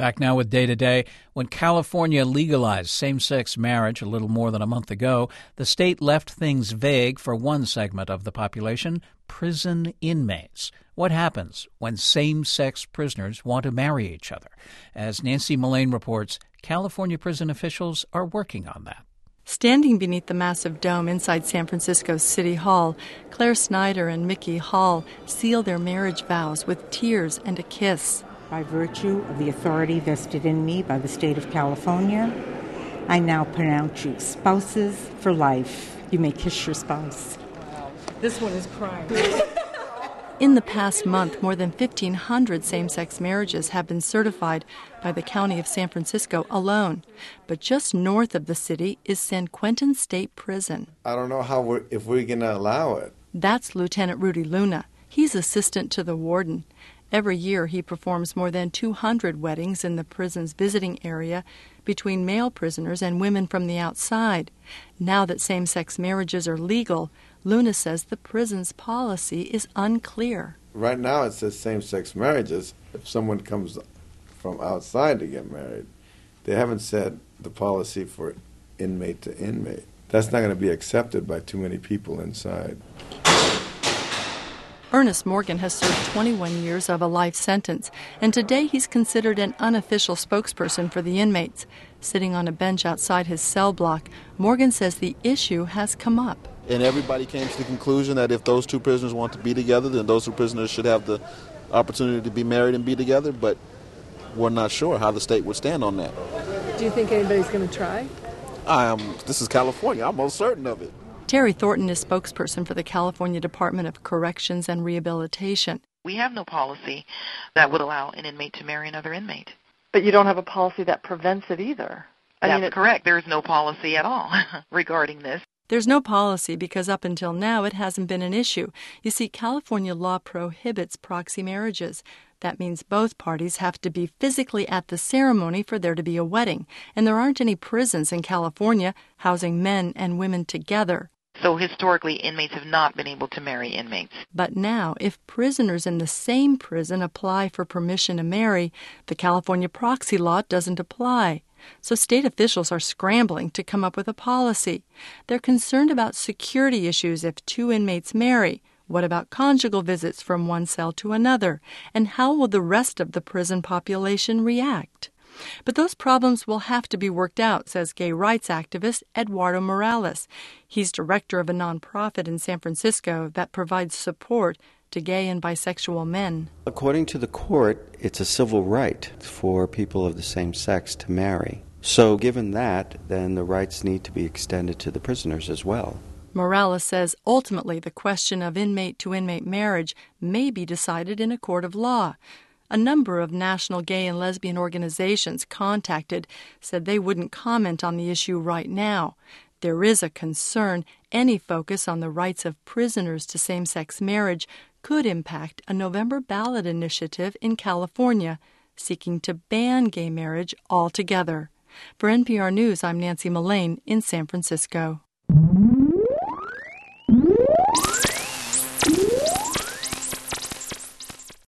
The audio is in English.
Back now with Day to Day. When California legalized same-sex marriage a little more than a month ago, the state left things vague for one segment of the population, prison inmates. What happens when same-sex prisoners want to marry each other? As Nancy Mullane reports, California prison officials are working on that. Standing beneath the massive dome inside San Francisco's City Hall, Claire Snyder and Mickey Hall seal their marriage vows with tears and a kiss. By virtue of the authority vested in me by the state of California, I now pronounce you spouses for life. You may kiss your spouse. Wow. This one is crying. In the past month, more than 1,500 same-sex marriages have been certified by the County of San Francisco alone. But just north of the city is San Quentin State Prison. I don't know if we're going to allow it. That's Lieutenant Rudy Luna. He's assistant to the warden. Every year he performs more than 200 weddings in the prison's visiting area between male prisoners and women from the outside. Now that same-sex marriages are legal, Luna says the prison's policy is unclear. Right now it says same-sex marriages. If someone comes from outside to get married, they haven't said the policy for inmate to inmate. That's not going to be accepted by too many people inside. Ernest Morgan has served 21 years of a life sentence, and today he's considered an unofficial spokesperson for the inmates. Sitting on a bench outside his cell block, Morgan says the issue has come up. And everybody came to the conclusion that if those two prisoners want to be together, then those two prisoners should have the opportunity to be married and be together, but we're not sure how the state would stand on that. Do you think anybody's going to try? This is California. I'm most certain of it. Terry Thornton is spokesperson for the California Department of Corrections and Rehabilitation. We have no policy that would allow an inmate to marry another inmate. But you don't have a policy that prevents it either. That's correct. There is no policy at all regarding this. There's no policy because up until now it hasn't been an issue. You see, California law prohibits proxy marriages. That means both parties have to be physically at the ceremony for there to be a wedding. And there aren't any prisons in California housing men and women together. So historically, inmates have not been able to marry inmates. But now, if prisoners in the same prison apply for permission to marry, the California proxy law doesn't apply. So state officials are scrambling to come up with a policy. They're concerned about security issues if two inmates marry. What about conjugal visits from one cell to another? And how will the rest of the prison population react? But those problems will have to be worked out, says gay rights activist Eduardo Morales. He's director of a nonprofit in San Francisco that provides support to gay and bisexual men. According to the court, it's a civil right for people of the same sex to marry. So given that, then the rights need to be extended to the prisoners as well. Morales says ultimately the question of inmate-to-inmate marriage may be decided in a court of law. A number of national gay and lesbian organizations contacted said they wouldn't comment on the issue right now. There is a concern any focus on the rights of prisoners to same-sex marriage could impact a November ballot initiative in California seeking to ban gay marriage altogether. For NPR News, I'm Nancy Mullane in San Francisco.